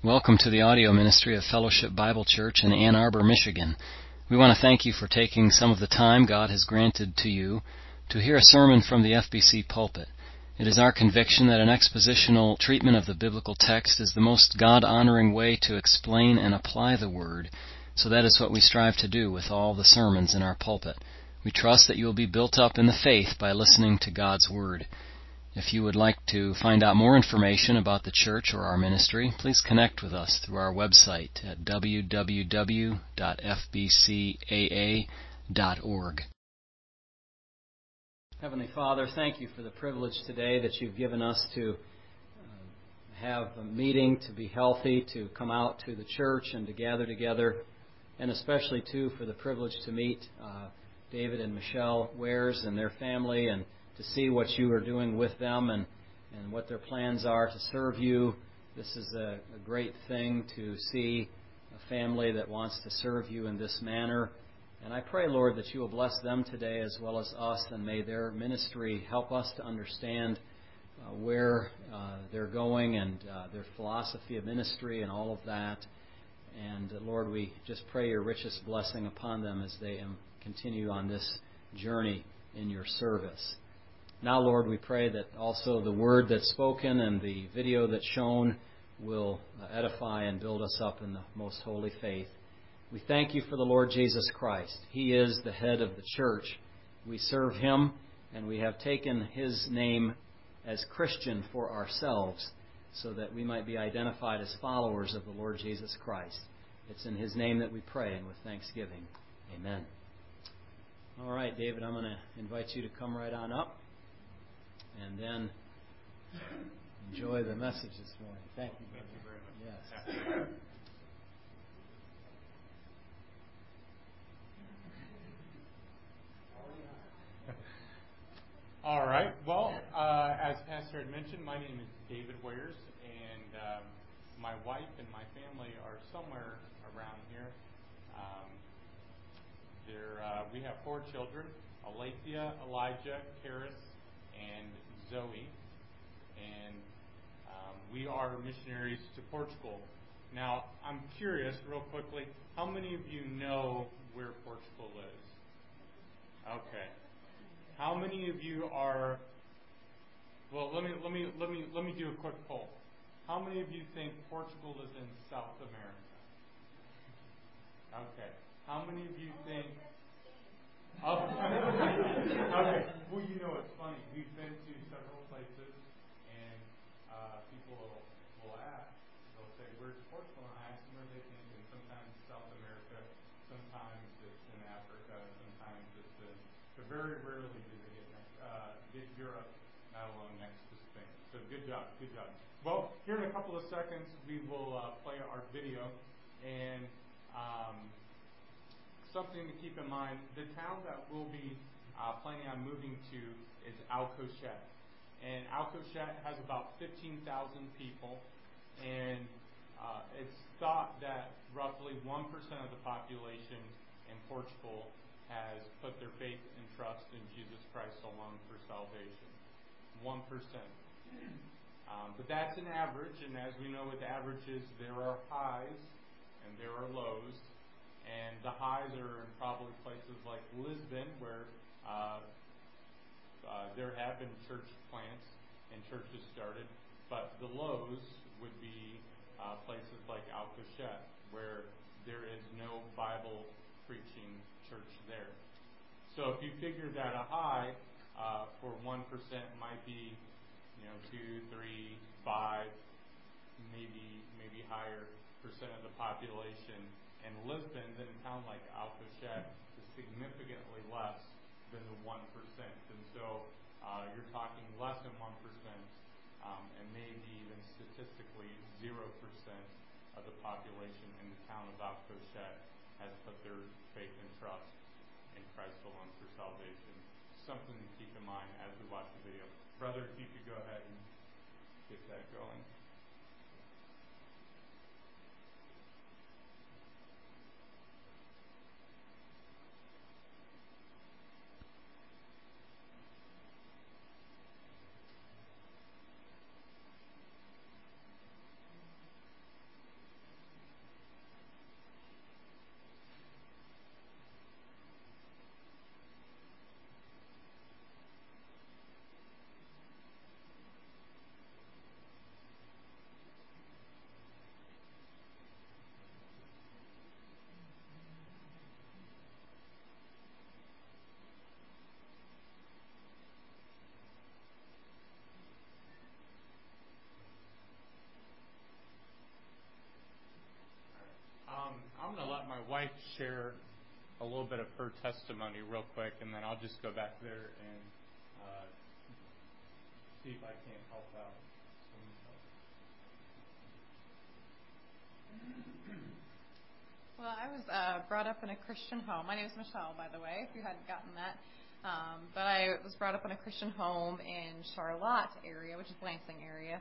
Welcome to the audio ministry of Fellowship Bible Church in Ann Arbor, Michigan. We want to thank you for taking some of the time God has granted to you to hear a sermon from the FBC pulpit. It is our conviction that an expositional treatment of the biblical text is the most God-honoring way to explain and apply the Word, so that is what we strive to do with all the sermons in our pulpit. We trust that you will be built up in the faith by listening to God's Word. If you would like to find out more information about the church or our ministry, please connect with us through our website at www.fbcaa.org. Heavenly Father, thank you for the privilege today that you've given us to have a meeting, to be healthy, to come out to the church and to gather together, and especially, too, for the privilege to meet David and Michelle Wares and their family and to see what you are doing with them and what their plans are to serve you. This is a great thing to see a family that wants to serve you in this manner. And I pray, Lord, that you will bless them today as well as us, and may their ministry help us to understand where they're going and their philosophy of ministry and all of that. And, Lord, we just pray your richest blessing upon them as they continue on this journey in your service. Now, Lord, we pray that also the word that's spoken and the video that's shown will edify and build us up in the most holy faith. We thank you for the Lord Jesus Christ. He is the head of the church. We serve him, and we have taken his name as Christian for ourselves so that we might be identified as followers of the Lord Jesus Christ. It's in his name that we pray, and with thanksgiving. Amen. All right, David, I'm going to invite you to come right on up and then enjoy the message this morning. Thank you. Thank you very much. Yes. All right. Well, as Pastor had mentioned, my name is David Wares, and my wife and my family are somewhere around here. We have 4 children: Alethea, Elijah, Karis, and Zoe. And we are missionaries to Portugal. Now, I'm curious, real quickly, how many of you know where Portugal is? Okay. How many of you are? Well, let me do a quick poll. How many of you think Portugal is in South America? Okay. How many of you think? Oh. Okay. Well, you know, it's funny. We've been to several places, and people will ask. They'll say, "Where's Portugal?" And I ask them where they think, and sometimes it's South America, sometimes it's in Africa, sometimes it's in. But very rarely do they get Europe, not alone next to Spain. So good job, good job. Well, here in a couple of seconds, we will play our video, and something to keep in mind, the town that we'll be planning on moving to is Alcochete. And Alcochete has about 15,000 people, and it's thought that roughly 1% of the population in Portugal has put their faith and trust in Jesus Christ alone for salvation. 1%. But that's an average, and as we know with averages, there are highs and there are lows. And the highs are in probably places like Lisbon, where there have been church plants and churches started. But the lows would be places like Alcochete, where there is no Bible preaching church there. So if you figure that a high for 1% might be, 2, 3, 5, maybe higher percent of the population. And Lisbon, then a town like Alcochete, is significantly less than the 1%. And so you're talking less than 1%, and maybe even statistically 0% of the population in the town of Alcochete has put their faith and trust in Christ alone for salvation. Something to keep in mind as we watch the video. Brother, if you could go ahead and get that going. I'm going to let my wife share a little bit of her testimony real quick, and then I'll just go back there and see if I can't help out. Well, I was brought up in a Christian home. My name is Michelle, by the way, if you hadn't gotten that. But I was brought up in a Christian home in Charlotte area, which is Lansing area.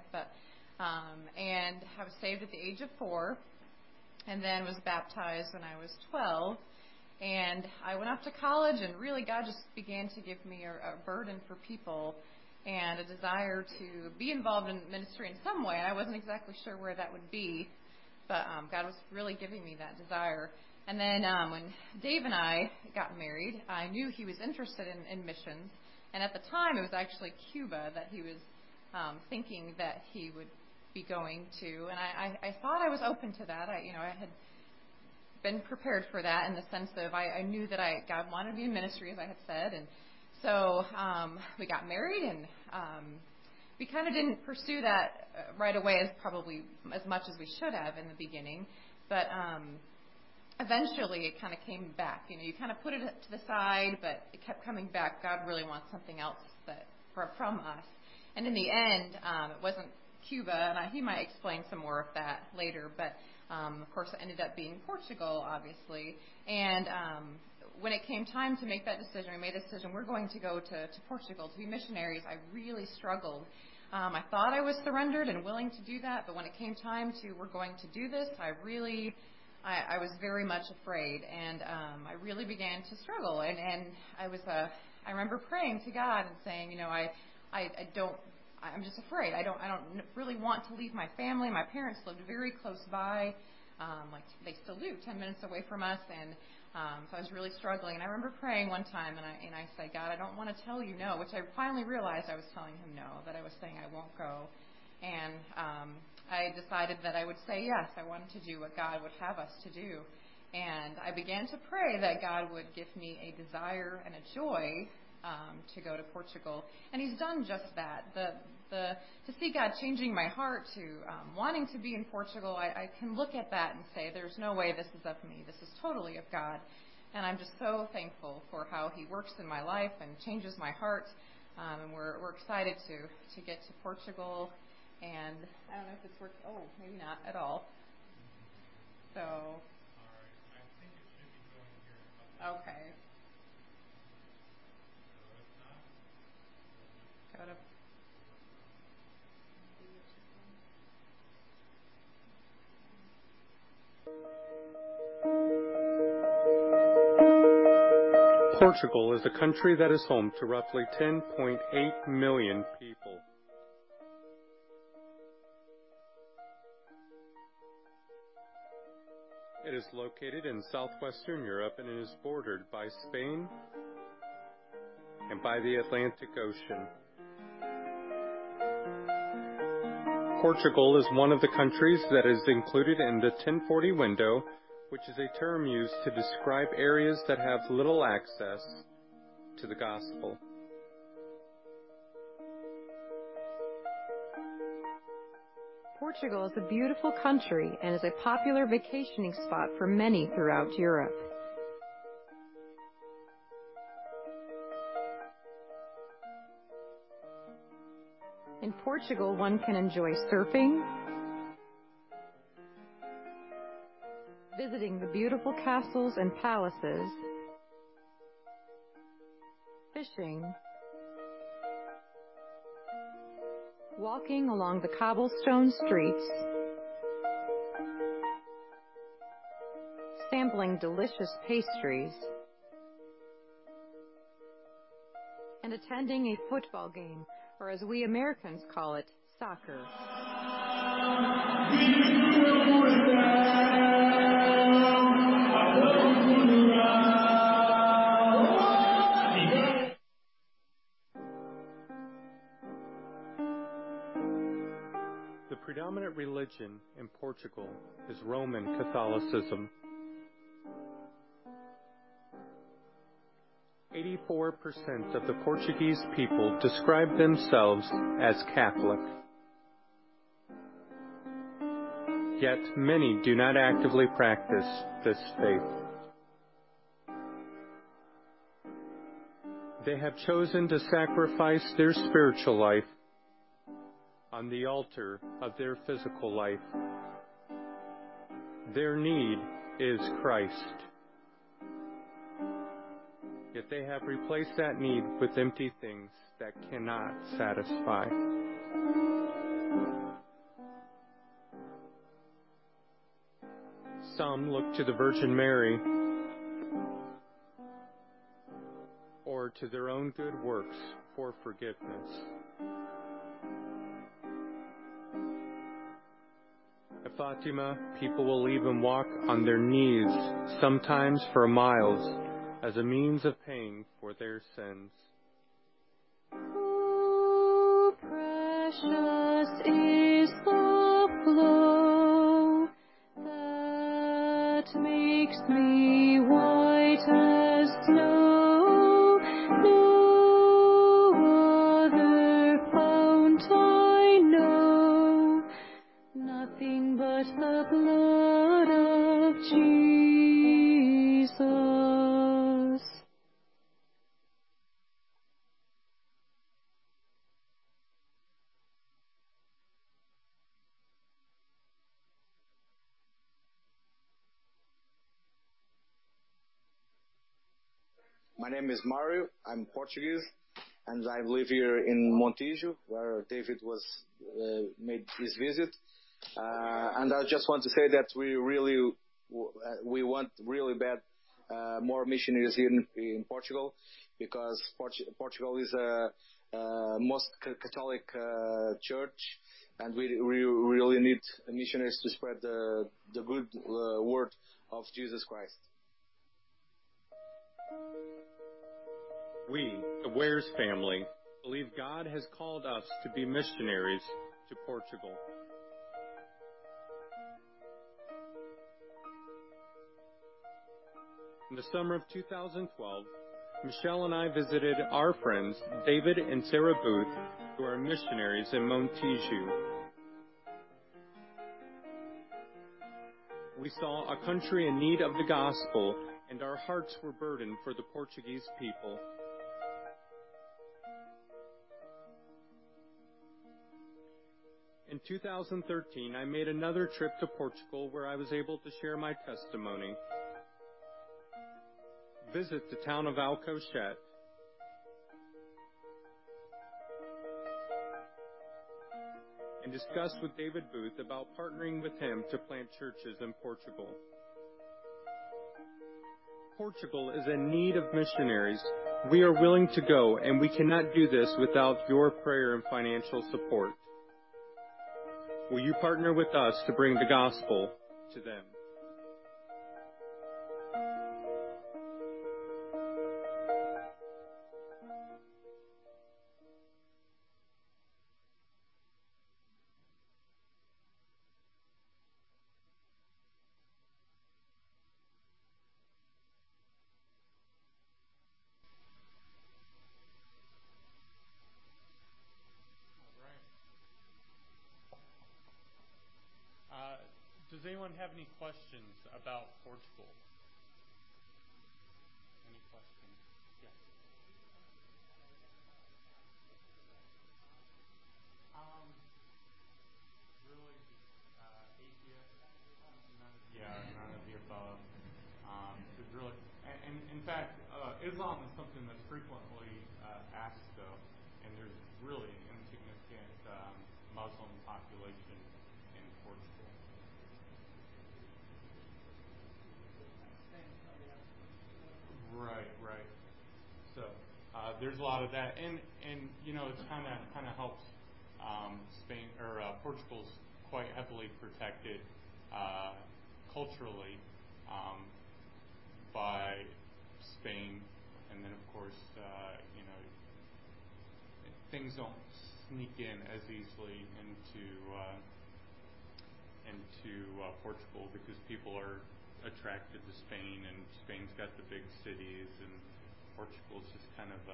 And I was saved at the age of 4, and then was baptized when I was 12. And I went off to college, and really God just began to give me a burden for people and a desire to be involved in ministry in some way. I wasn't exactly sure where that would be, but God was really giving me that desire. And then when Dave and I got married, I knew he was interested in missions. And at the time, it was actually Cuba that he was thinking that he would be going to. And I thought I was open to that. I had been prepared for that in the sense of I knew that God wanted me in ministry, as I had said. And so we got married, and we kind of didn't pursue that right away as much as we should have in the beginning. But eventually it kind of came back. You kind of put it to the side, but it kept coming back. God really wants something else from us. And in the end, it wasn't Cuba, and he might explain some more of that later. But of course, it ended up being Portugal, obviously. And when it came time to make that decision, we made a decision, we're going to go to Portugal to be missionaries. I really struggled. I thought I was surrendered and willing to do that, but when it came time to, we're going to do this, I was very much afraid, and I really began to struggle. And I remember praying to God and saying, I'm just afraid. I don't really want to leave my family. My parents lived very close by, they still do, 10 minutes away from us, and so I was really struggling. And I remember praying one time, and I said, God, I don't want to tell you no, which I finally realized I was telling him no, that I was saying I won't go. And I decided that I would say yes. I wanted to do what God would have us to do. And I began to pray that God would give me a desire and a joy to go to Portugal. And he's done just that. To see God changing my heart to wanting to be in Portugal, I can look at that and say, there's no way this is of me. This is totally of God. And I'm just so thankful for how he works in my life and changes my heart. And we're excited to get to Portugal. And I don't know if it's worked. Oh, maybe not at all. So. All right. I think it should be going here. Okay. Go to. Portugal is a country that is home to roughly 10.8 million people. It is located in southwestern Europe, and it is bordered by Spain and by the Atlantic Ocean. Portugal is one of the countries that is included in the 1040 window, which is a term used to describe areas that have little access to the gospel. Portugal is a beautiful country and is a popular vacationing spot for many throughout Europe. In Portugal, one can enjoy surfing, visiting the beautiful castles and palaces, fishing, walking along the cobblestone streets, sampling delicious pastries, and attending a football game, or as we Americans call it, soccer. The predominant religion in Portugal is Roman Catholicism. 84% of the Portuguese people describe themselves as Catholic. yet many do not actively practice this faith. They have chosen to sacrifice their spiritual life on the altar of their physical life. Their need is Christ. Yet they have replaced that need with empty things that cannot satisfy. Some look to the Virgin Mary or to their own good works for forgiveness. At Fatima, people will even walk on their knees, sometimes for miles, as a means of paying for their sins. Oh, precious is the flow that makes me white as snow. No other fount I know, nothing but the blood of Jesus. My name is Mario. I'm Portuguese, and I live here in Montijo, where David was made his visit. And I just want to say that we want really bad more missionaries here in Portugal, because Portugal is a most Catholic church, and we really need missionaries to spread the good word of Jesus Christ. We, the Wares family, believe God has called us to be missionaries to Portugal. In the summer of 2012, Michelle and I visited our friends David and Sarah Booth, who are missionaries in Montijo. We saw a country in need of the gospel, and our hearts were burdened for the Portuguese people. In 2013, I made another trip to Portugal where I was able to share my testimony. Visit the town of Alcochete. And discuss with David Booth about partnering with him to plant churches in Portugal. Portugal is in need of missionaries. We are willing to go, and we cannot do this without your prayer and financial support. Will you partner with us to bring the gospel to them? Does anyone have any questions about Portugal? Any questions? Yes. Really, atheist. None of the above. Is really, and in fact, Islam is something that's frequently asked, though, and there's really an insignificant Muslim population in Portugal. Right. So there's a lot of that, and you know, it's kind of helps Spain or Portugal's quite heavily protected culturally by Spain, and then of course you know, things don't sneak in as easily into Portugal, because people are attracted to Spain, and Spain's got the big cities, and Portugal's just kind of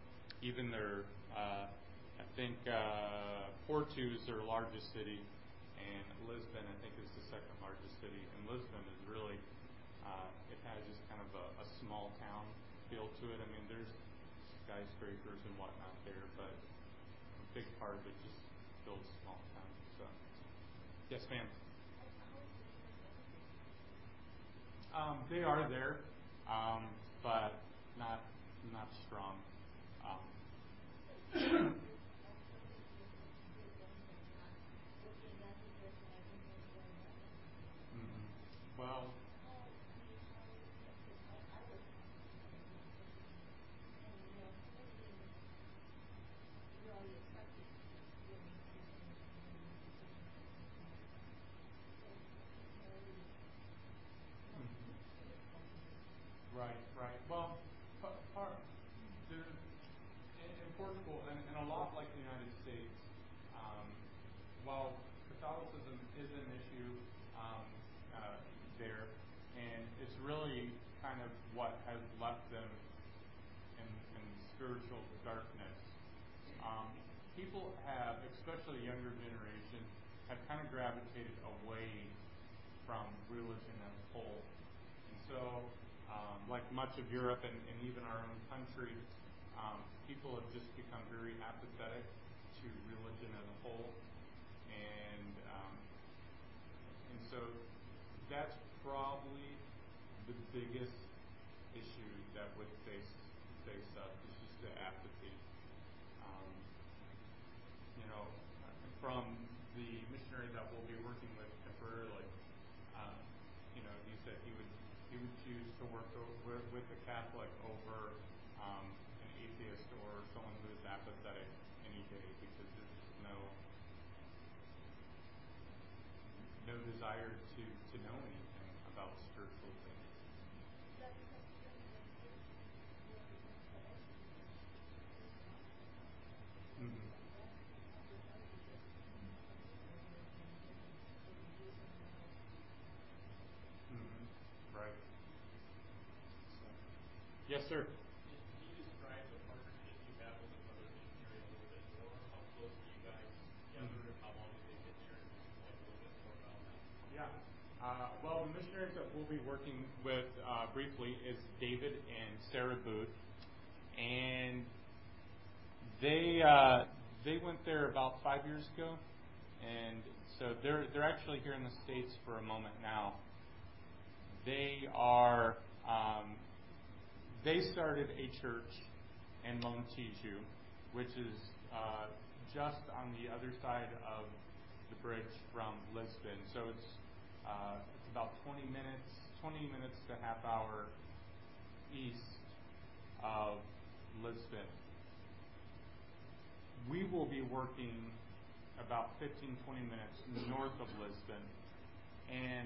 even their I think Porto's their largest city, and Lisbon, I think, is the second largest city. And Lisbon is really, it has just kind of a small town feel to it. I mean, there's skyscrapers and whatnot there, but a big part of it just feels small town. So, yes, ma'am. They are there, but not strong. Well, right. Well, there's in Portugal, and a lot like the United States, while Catholicism is an issue there, and it's really kind of what has left them in spiritual darkness. People have, especially the younger generation, have kind of gravitated away from religion as a whole. And so, like much of Europe and even our own country, people have just become very apathetic to religion as a whole. And so that's probably the biggest issue that would face us, is just the apathy. From the missionary that we'll be working with temporarily, he said he would choose to work with a Catholic over an atheist or someone who is apathetic any day, because there's just no desire to know anything about spiritual things. Mm-hmm. Right. Yes, sir. Can you describe the partnership you have with the Brother Missionary a little bit more? How close are you guys together? How long have they been there? And just explain a little bit more about that. Yeah. Well, the missionaries that we'll be working with briefly is David and Sarah Booth, and they went there about 5 years ago, and so they're actually here in the States for a moment now. They are they started a church in Montijo, which is just on the other side of the bridge from Lisbon. So it's about 20 minutes to half hour east of Lisbon. We will be working about 15-20 minutes north of Lisbon, and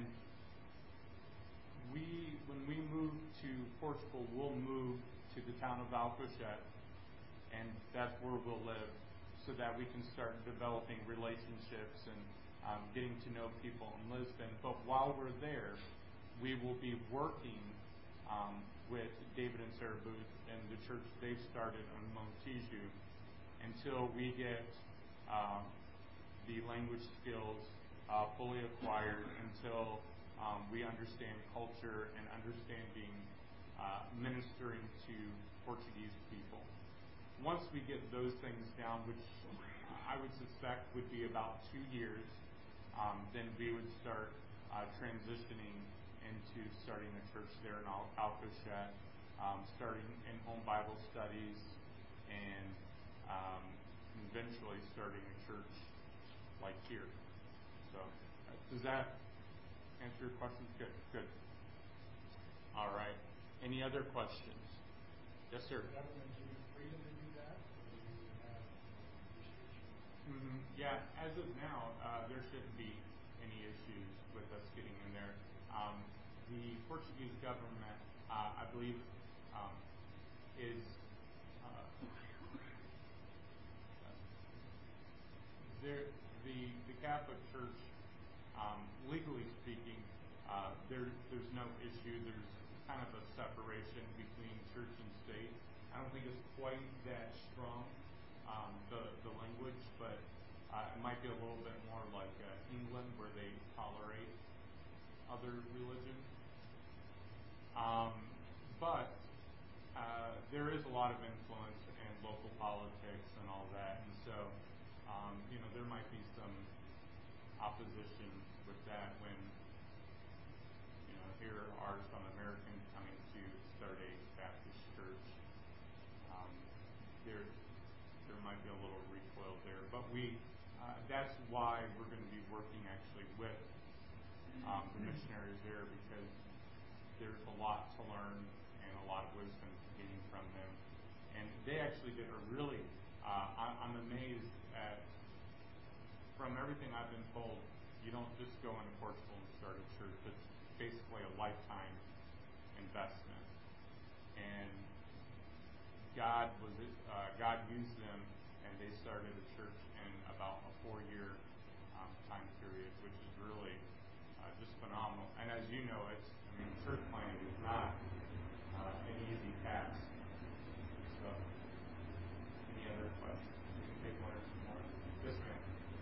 when we move to Portugal, we'll move to the town of Alcochete, and that's where we'll live, so that we can start developing relationships and getting to know people in Lisbon. But while we're there, we will be working with David and Sarah Booth and the church they've started on Montijo until we get the language skills fully acquired, until we understand culture and understanding ministering to Portuguese people. Once we get those things down, which I would suspect would be about 2 years, then we would start transitioning into starting a church there in Alcochete, starting in-home Bible studies, and eventually starting a church like here. So, does that answer your questions? Good. All right. Any other questions? Yes, sir. Yeah, as of now, there shouldn't be any issues with us getting in there. The Portuguese government, I believe, is the Catholic Church, legally speaking, there's no issue. There's kind of a separation between church and state. I don't think it's quite that strong, the language, but it might might be a little bit more like England, where they tolerate other religions. But there is a lot of influence in local politics and all that, and so there might be some opposition with that when here are some Americans coming to start a Baptist church. There might be a little recoil there, but that's why we're going to be working actually with the missionaries there, because there's a lot to learn and a lot of wisdom to gain from them. And they actually did a really, I'm amazed at, from everything I've been told, you don't just go into Portugal and start a church. It's basically a lifetime investment. And God used them, and they started a church in about a 4-year time period, which is really just phenomenal. And as you know, church planting is not an easy task. So, any other questions? We can take one or two more. Yes, ma'am.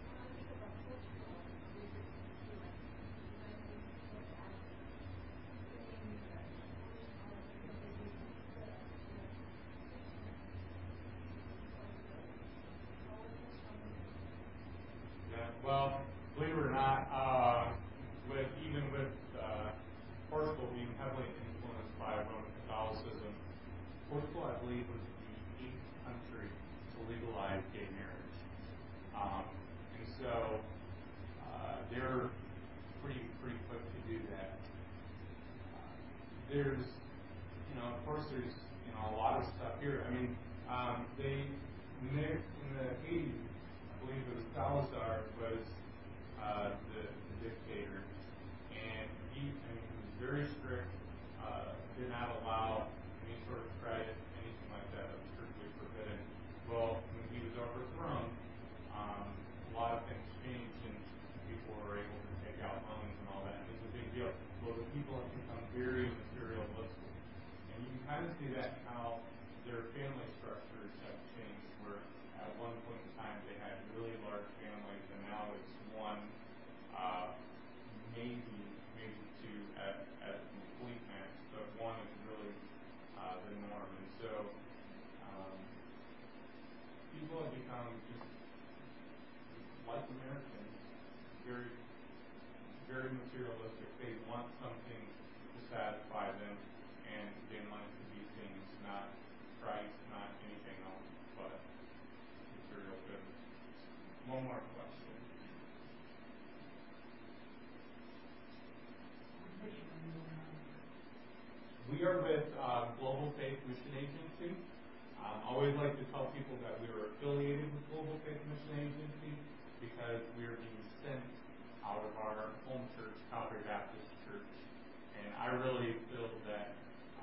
Yeah, well, believe it or not, even with Portugal being heavily influenced by Roman Catholicism, Portugal, I believe, was the 8th country to legalize gay marriage. And so they're pretty quick to do that. There's, of course, there's, a lot of stuff here. They, in the 80s, I believe it was Salazar was the dictator, and he was very strict, did not allow any sort of credit, anything like that. That was strictly forbidden. Well, when he was overthrown, a lot of things changed, and people were able to take out loans and all that. And it's a big deal. Well, the people have become very materialistic, and you can kind of see that in how their family structures have changed. Where at one point in time they had really large families, and now it's one, maybe two at a complete max, but one is really the norm. And so people have become just like Americans, very, very materialistic. They want something to satisfy them, and they want it to be things, not Christ, not anything else, but material goods. One more question. We are with Global Faith Mission Agency. I always like to tell people that we are affiliated with Global Faith Mission Agency because we are being sent out of our home church, Calvary Baptist Church. And I really feel that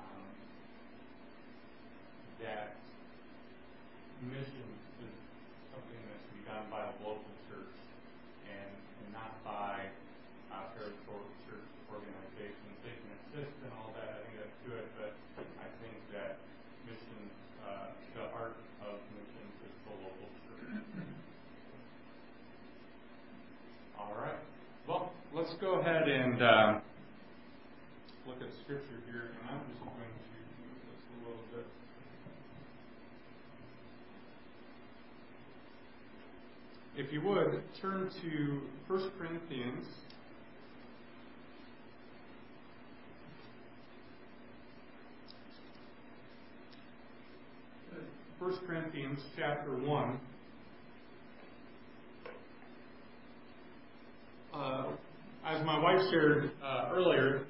that mission is something that should be done by a local church and not by pastoral church organizations. They can assist and all that. I think that's good, but I think that missions, the heart of missions is the local church. All right. Well, let's go ahead and look at Scripture here, and I'm just going to move this a little bit. If you would, turn to 1 Corinthians. 1 Corinthians chapter 1. As my wife shared earlier,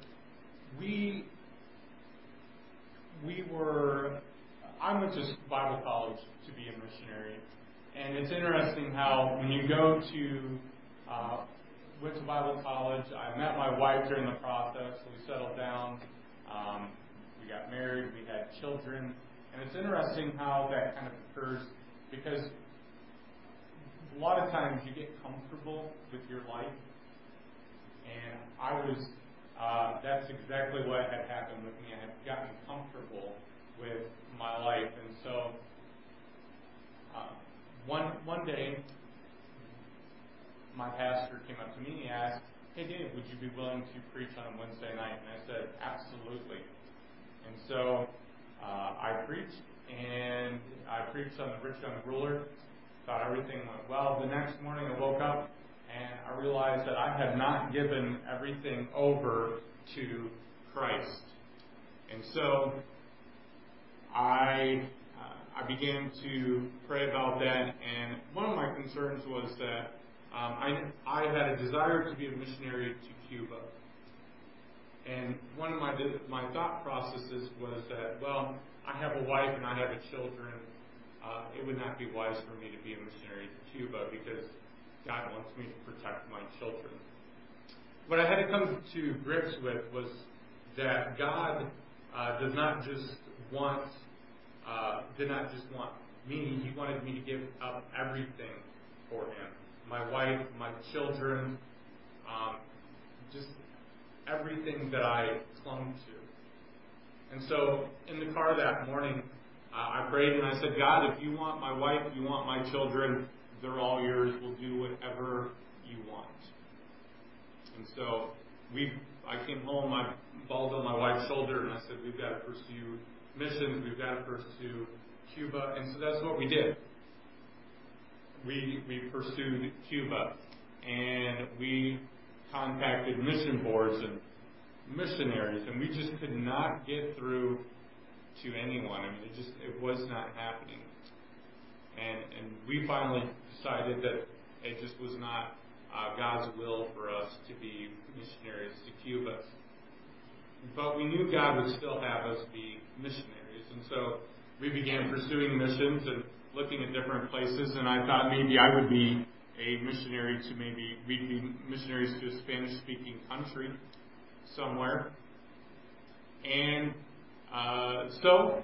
I went to Bible college to be a missionary, and it's interesting how when you go to went to Bible college, I met my wife during the process. We settled down, we got married, we had children, and it's interesting how that kind of occurs because a lot of times you get comfortable with your life. And that's exactly what had happened with me. I had gotten comfortable with my life. And so one day, my pastor came up to me and he asked, "Hey Dave, would you be willing to preach on a Wednesday night?" And I said, "Absolutely." And so I preached, and I preached on the rich young ruler. Thought everything went well. The next morning I woke up and I realized that I had not given everything over to Christ. And so I began to pray about that, and one of my concerns was that I had a desire to be a missionary to Cuba. And one of my thought processes was that, well, I have a wife and I have children. It would not be wise for me to be a missionary to Cuba because God wants me to protect my children. What I had to come to grips with was that God did not just want me. He wanted me to give up everything for Him. My wife, my children, just everything that I clung to. And so in the car that morning, I prayed and I said, "God, if you want my wife, you want my children, they're all yours. We'll do whatever you want." And so I came home, I balled on my wife's shoulder, and I said, "We've got to pursue missions. We've got to pursue Cuba." And so that's what we did. We pursued Cuba, and we contacted mission boards and missionaries, and we just could not get through to anyone. I mean, it was not happening. And we finally decided that it just was not God's will for us to be missionaries to Cuba. But we knew God would still have us be missionaries. And so we began pursuing missions and looking at different places. And I thought maybe I would be a missionary to we'd be missionaries to a Spanish-speaking country somewhere. And so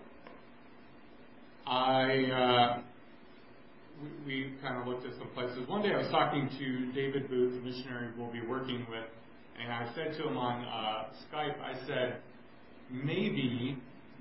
we kind of looked at some places. One day I was talking to David Booth, the missionary we'll be working with, and I said to him on Skype, I said, maybe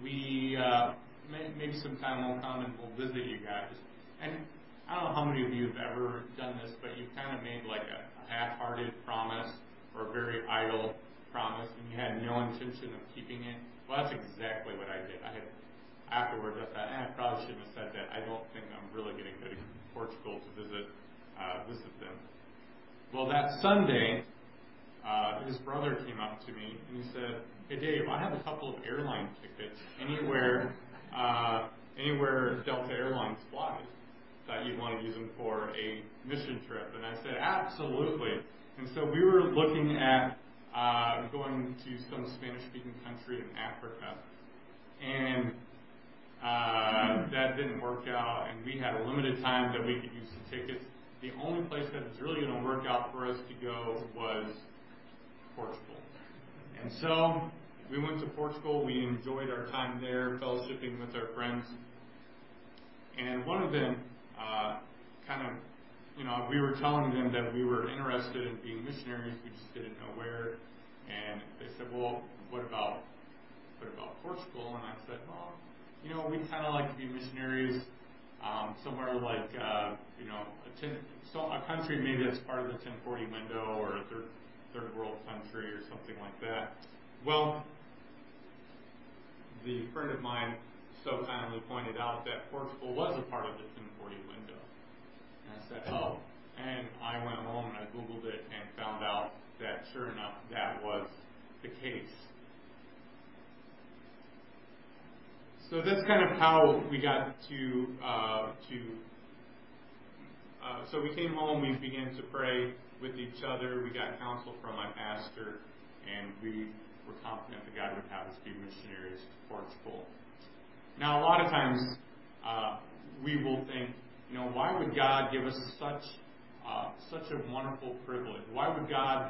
sometime we'll come and we'll visit you guys. And I don't know how many of you have ever done this, but you've kind of made like a half-hearted promise or a very idle promise, and you had no intention of keeping it. Well, that's exactly what I did. Afterwards, I thought, I probably shouldn't have said that. I don't think I'm really going to go to Portugal to visit them. Well, that Sunday, his brother came up to me and he said, "Hey, Dave, I have a couple of airline tickets anywhere Delta Airlines flies. Thought you'd want to use them for a mission trip." And I said, "Absolutely." And so we were looking at going to some Spanish-speaking country in Africa. And that didn't work out, and we had a limited time that we could use the tickets. The only place that was really going to work out for us to go was Portugal. And so we went to Portugal. We enjoyed our time there, fellowshipping with our friends. And one of them we were telling them that we were interested in being missionaries. We just didn't know where. And they said, "Well, what about Portugal?" And I said, "Well, we'd kind of like to be missionaries somewhere like, a country maybe that's part of the 1040 window or a third world country or something like that." Well, the friend of mine so kindly pointed out that Portugal was a part of the 1040 window. And I said, "Oh." And I went home and I Googled it and found out that sure enough that was the case. So that's kind of how we got so we came home, we began to pray with each other, we got counsel from my pastor, and we were confident that God would have us be missionaries to Portugal. Now, a lot of times we will think, why would God give us such a wonderful privilege? Why would God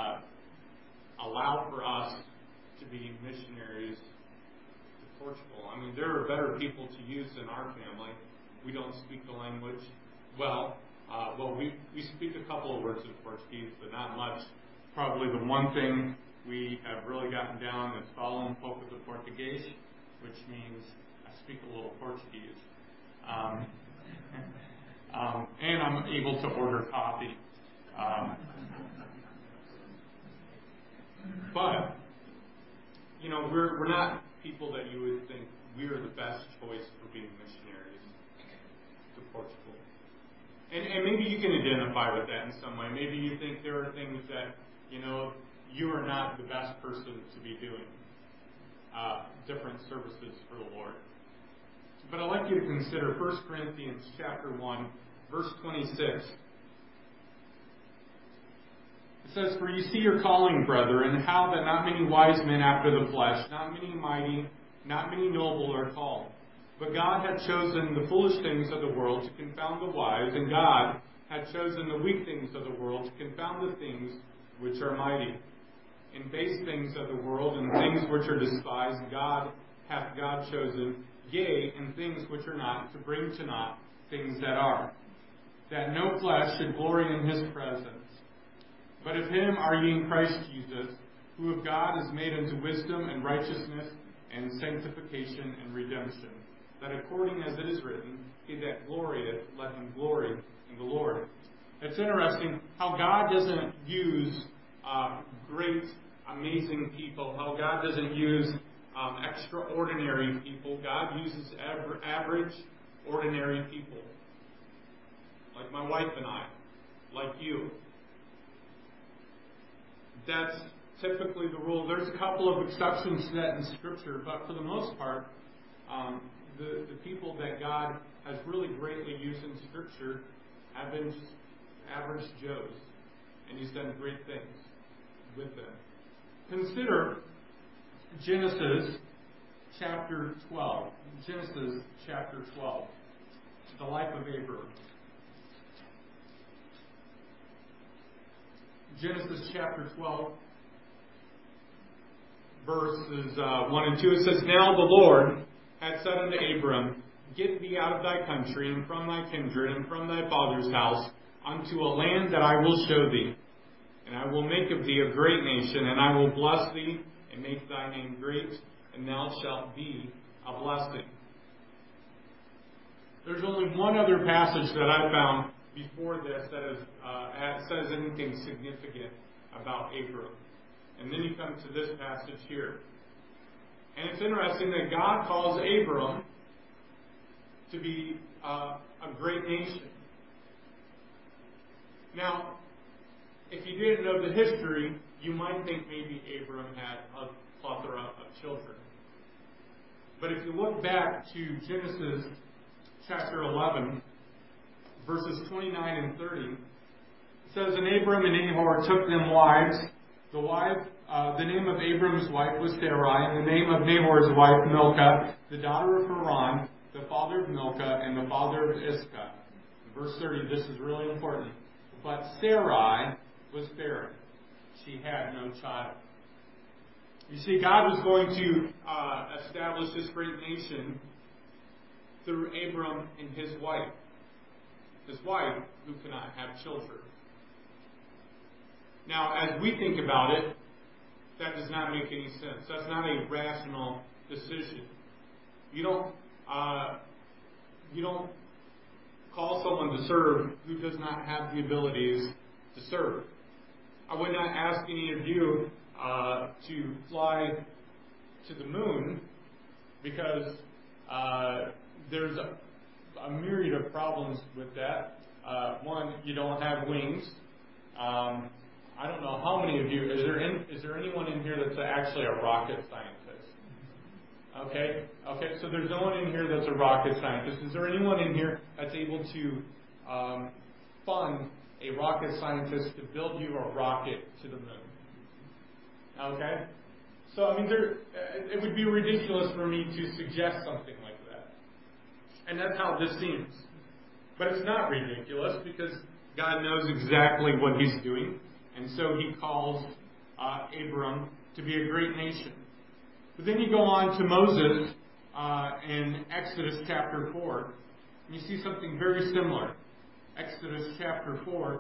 allow for us to be missionaries to Portugal? I mean, there are better people to use in our family. We don't speak the language well. We speak a couple of words of Portuguese, but not much. Probably the one thing we have really gotten down is falo pouco de português, which means I speak a little Portuguese. And I'm able to order coffee. But, we're not people that you would think we are the best choice for being missionaries to Portugal. And maybe you can identify with that in some way. Maybe you think there are things that, you are not the best person to be doing different services for the Lord. But I'd like you to consider 1 Corinthians chapter 1, verse 26. It says, "For you see your calling, brethren, how that not many wise men after the flesh, not many mighty, not many noble are called. But God had chosen the foolish things of the world to confound the wise, and God had chosen the weak things of the world to confound the things which are mighty. And base things of the world and things which are despised, hath God chosen, yea, and things which are not, to bring to naught things that are, that no flesh should glory in his presence. But of him are ye in Christ Jesus, who of God is made unto wisdom and righteousness and sanctification and redemption, that according as it is written, he that glorieth, let him glory in the Lord." It's interesting how God doesn't use great, amazing people, how God doesn't use extraordinary people. God uses average, ordinary people. Like my wife and I, like you. That's typically the rule. There's a couple of exceptions to that in Scripture, but for the most part, the people that God has really greatly used in Scripture have been just average Joes, and He's done great things with them. Consider Genesis chapter 12. Genesis chapter 12. The life of Abram. Genesis chapter 12, verses 1 and 2. It says, "Now the Lord had said unto Abram, Get thee out of thy country, and from thy kindred, and from thy father's house, unto a land that I will show thee. And I will make of thee a great nation, and I will bless thee, and make thy name great, and thou shalt be a blessing." There's only one other passage that I found before this that says anything significant about Abram. And then you come to this passage here. And it's interesting that God calls Abram to be a great nation. Now, if you didn't know the history, you might think maybe Abram had a plethora of children. But if you look back to Genesis chapter 11, verses 29 and 30, it says, "And Abram and Nahor took them wives. The name of Abram's wife was Sarai, and the name of Nahor's wife Milcah, the daughter of Haran, the father of Milcah, and the father of Iscah." Verse 30, this is really important. "But Sarai was barren. She had no child." You see, God was going to establish this great nation through Abram and his wife. His wife, who cannot have children. Now, as we think about it, that does not make any sense. That's not a rational decision. You don't call someone to serve who does not have the abilities to serve. I would not ask any of you to fly to the moon because there's a myriad of problems with that. One, you don't have wings. I don't know how many of you. Is there anyone in here that's actually a rocket scientist? Okay. So there's no one in here that's a rocket scientist. Is there anyone in here that's able to fund a rocket scientist to build you a rocket to the moon? Okay. So it would be ridiculous for me to suggest something like that. And that's how this seems. But it's not ridiculous because God knows exactly what He's doing. And so He calls Abram to be a great nation. But then you go on to Moses in Exodus chapter 4. And you see something very similar. Exodus chapter 4.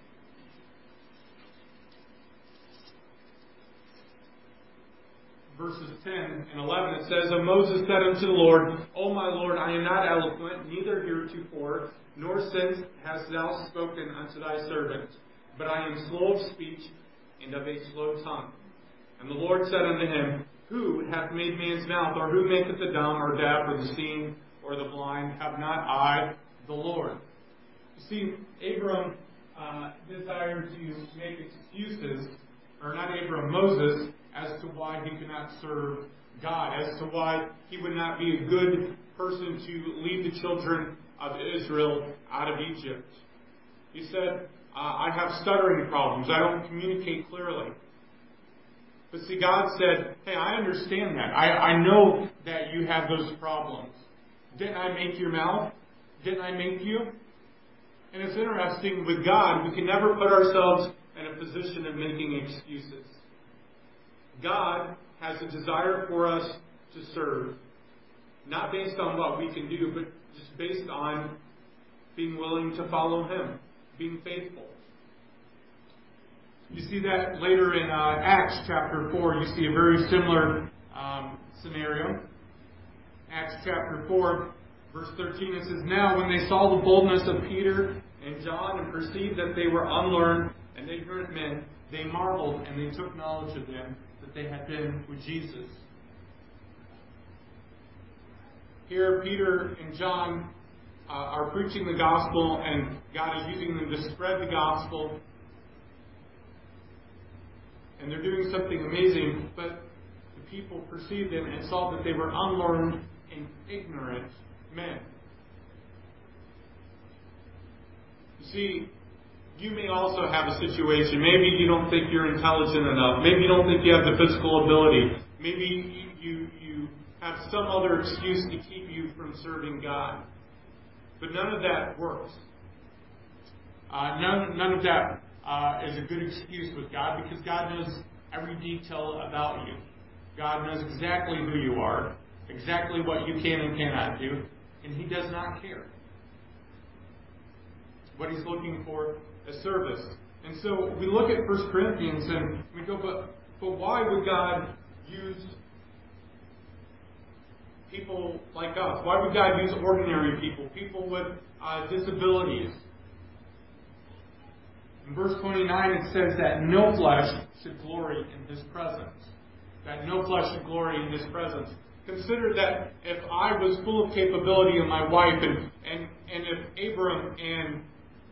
Verses 10 and 11, it says, "And Moses said unto the Lord, O my Lord, I am not eloquent, neither heretofore, nor since hast thou spoken unto thy servant. but I am slow of speech and of a slow tongue. And the Lord said unto him, Who hath made man's mouth, or who maketh the dumb, or deaf, or the seeing, or the blind? Have not I the Lord? You see, Abram desired to make excuses, or not Abram, Moses, as to why he could not serve God, as to why he would not be a good person to lead the children of Israel out of Egypt. He said, I have stuttering problems. I don't communicate clearly. But see, God said, hey, I understand that. I know that you have those problems. Didn't I make your mouth? Didn't I make you? And it's interesting, with God, we can never put ourselves in a position of making excuses. God has a desire for us to serve, not based on what we can do, but just based on being willing to follow Him, being faithful. You see that later in Acts chapter 4. You see a very similar scenario. Acts chapter 4, verse 13, it says, Now when they saw the boldness of Peter and John and perceived that they were unlearned and ignorant men, they marveled and they took knowledge of them that they had been with Jesus. Here, Peter and John are preaching the gospel, and God is using them to spread the gospel. And they're doing something amazing, but the people perceived them and saw that they were unlearned and ignorant men. You see, you may also have a situation. Maybe you don't think you're intelligent enough. Maybe you don't think you have the physical ability. Maybe you have some other excuse to keep you from serving God. But none of that works. None of that is a good excuse with God, because God knows every detail about you. God knows exactly who you are, exactly what you can and cannot do, and He does not care. What He's looking for is service. And so we look at 1 Corinthians and we go, but why would God use people like us? Why would God use ordinary people, people with disabilities? In verse 29 it says that no flesh should glory in His presence. That no flesh should glory in His presence. Consider that if I was full of capability in my wife, and if Abram and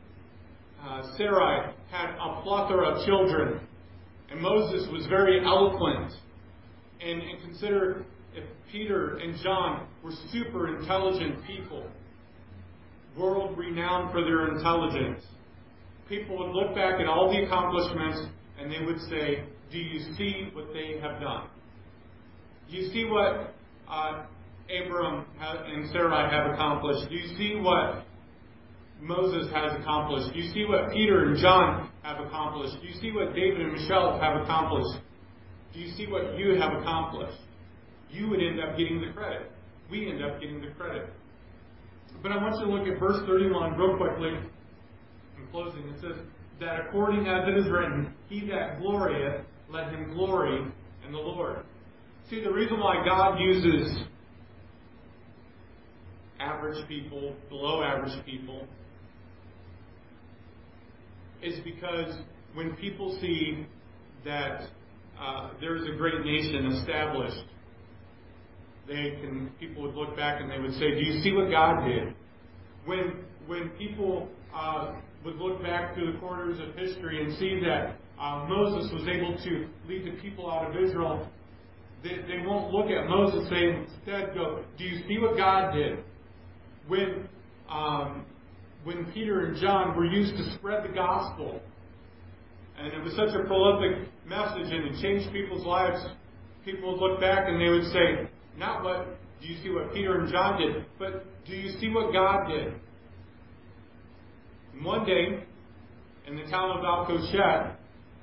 Sarai had a plethora of children, and Moses was very eloquent, and consider if Peter and John were super intelligent people, world renowned for their intelligence, people would look back at all the accomplishments and they would say, do you see what they have done? Do you see what Abram and Sarai have accomplished? Do you see what Moses has accomplished? Do you see what Peter and John have accomplished? Do you see what David and Michelle have accomplished? Do you see what you have accomplished? You would end up getting the credit. We end up getting the credit. But I want you to look at verse 31 real quickly. In closing, it says, that according as it is written, He that glorieth, let him glory in the Lord. See, the reason why God uses average people, below average people, is because when people see that there is a great nation established, people would look back and they would say, do you see what God did? When people would look back through the corridors of history and see that Moses was able to lead the people out of Israel, they won't look at Moses and instead go, do you see what God did? When Peter and John were used to spread the gospel, and it was such a prolific message and it changed people's lives, people would look back and they would say, not what do you see what Peter and John did, but do you see what God did? And one day, in the town of Al-Koshet,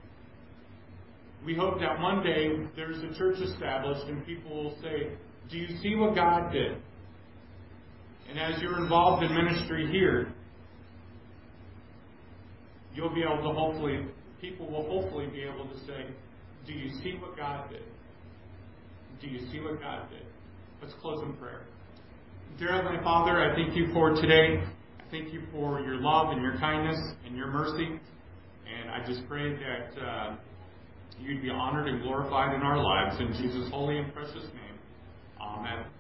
we hope that one day there's a church established and people will say, do you see what God did? And as you're involved in ministry here, you'll be able to people will hopefully be able to say, do you see what God did? Do you see what God did? Let's close in prayer. Dear Heavenly Father, I thank You for today. I thank You for Your love and Your kindness and Your mercy. And I just pray that you'd be honored and glorified in our lives. In Jesus' holy and precious name. Amen.